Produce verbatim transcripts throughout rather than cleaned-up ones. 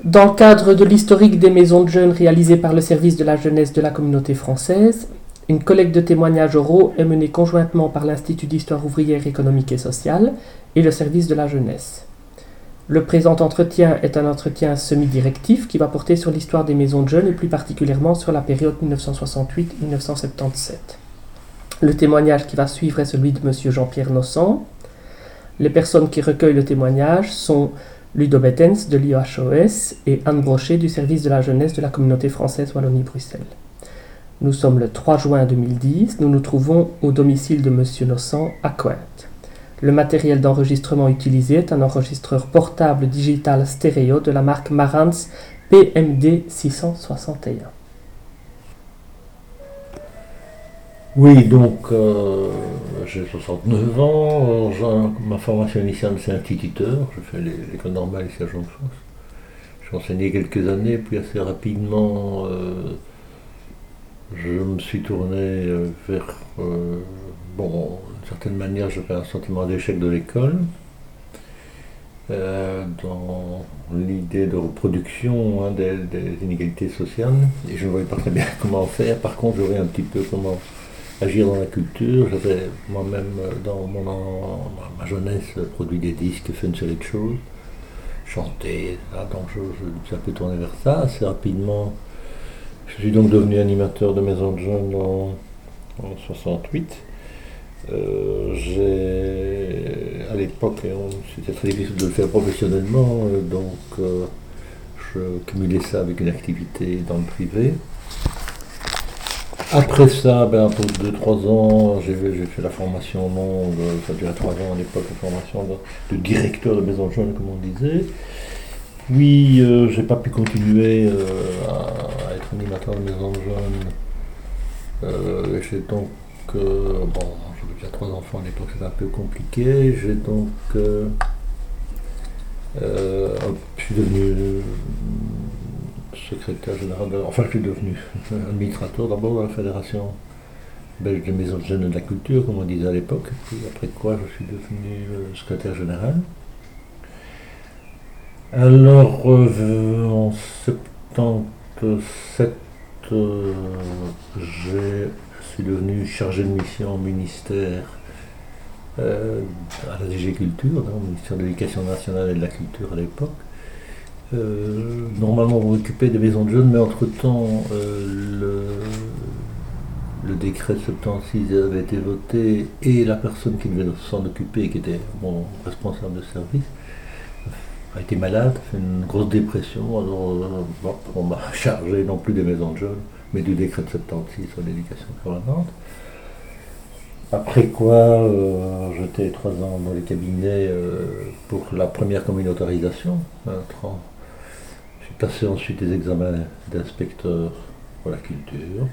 Dans le cadre de l'historique des maisons de jeunes réalisé par le service de la jeunesse de la communauté française, une collecte de témoignages oraux est menée conjointement par l'Institut d'histoire ouvrière économique et sociale et le service de la jeunesse. Le présent entretien est un entretien semi-directif qui va porter sur l'histoire des maisons de jeunes et plus particulièrement sur la période dix-neuf cent soixante-huit à dix-neuf cent soixante-dix-sept. Le témoignage qui va suivre est celui de M. Jean-Pierre Nossan. Les personnes qui recueillent le témoignage sont Ludo Bettens de l'I H O S et Anne Brochet du service de la jeunesse de la communauté française Wallonie-Bruxelles. Nous sommes le trois juin deux mille dix, nous nous trouvons au domicile de M. Nossan à Cointe. Le matériel d'enregistrement utilisé est un enregistreur portable digital stéréo de la marque Marantz P M D six cent soixante et un. Oui, donc euh, j'ai soixante-neuf ans, euh, ma formation initiale c'est instituteur, je fais l'école normale ici à Jonquefort. J'ai enseigné quelques années, puis assez rapidement euh, je me suis tourné euh, vers, euh, bon, d'une certaine manière j'avais un sentiment d'échec de l'école, euh, dans l'idée de reproduction hein, des, des inégalités sociales, et je ne voyais pas très bien comment faire. Par contre je voyais un petit peu comment agir dans la culture. J'avais moi-même dans mon, ma jeunesse produit des disques, fait une série de choses, chanté, donc je, je me suis un peu tourné vers ça. Assez rapidement, je suis donc devenu animateur de maison de jeunes en, en soixante-huit. Euh, j'ai, à l'époque, c'était très difficile de le faire professionnellement, donc euh, je cumulais ça avec une activité dans le privé. Après ça, ben, pour deux trois ans, j'ai, j'ai fait la formation longue, ça durait trois ans à l'époque, la formation de, de directeur de maison de jeunes, comme on disait. Puis, euh, j'ai pas pu continuer euh, à, à être animateur de maison de jeunes. Euh, j'ai donc, euh, bon, j'avais déjà trois enfants à l'époque, c'était un peu compliqué. J'ai donc, euh, euh, je suis devenu secrétaire général, de, enfin je suis devenu administrateur d'abord de la Fédération belge des maisons de jeunes et de la culture, comme on disait à l'époque, puis après quoi je suis devenu euh, secrétaire général. Alors euh, en soixante-dix-sept, euh, je suis devenu chargé de mission au ministère, euh, à la D G Culture, hein, au ministère de l'Éducation nationale et de la culture à l'époque. Euh, normalement on m'occupait des maisons de jeunes, mais entre-temps euh, le, le décret de soixante-seize avait été voté et la personne qui devait s'en occuper, qui était mon responsable de service, a été malade, a fait une grosse dépression, alors euh, bon, on m'a chargé non plus des maisons de jeunes, mais du décret de soixante-seize sur l'éducation permanente. Après quoi, euh, j'étais trois ans dans les cabinets euh, pour la première communautarisation, vingt ans. J'ai passé ensuite des examens d'inspecteur pour la culture.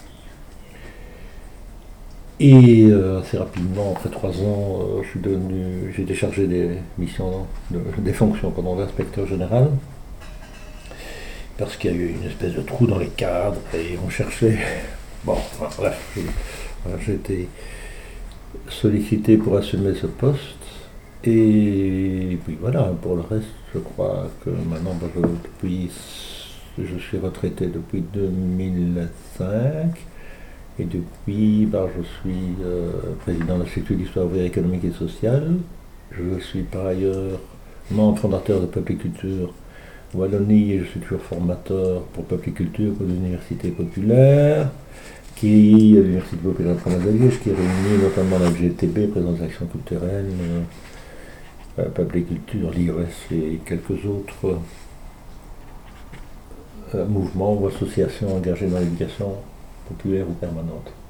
Et euh, assez rapidement, après trois ans, euh, je suis devenu, j'ai été chargé des missions, de, des fonctions pendant d'inspecteur général, parce qu'il y a eu une espèce de trou dans les cadres et on cherchait. Bon, enfin, bref, je, voilà, j'ai été sollicité pour assumer ce poste. Et puis voilà, pour le reste, je crois que maintenant, bah, je, depuis, je suis retraité depuis deux mille cinq. Et depuis, bah, je suis euh, président de l'Institut d'histoire ouvrière économique et sociale. Je suis par ailleurs membre fondateur de Peuple et Culture Wallonie et je suis toujours formateur pour Peuple et Culture pour l'Université populaire, qui est l'Université populaire de Froment-Liège, qui réunit notamment la G T B, Présence d'action culturelle, euh, Peuple et Culture, l'I O S et quelques autres euh, mouvements ou associations engagées dans l'éducation populaire ou permanente.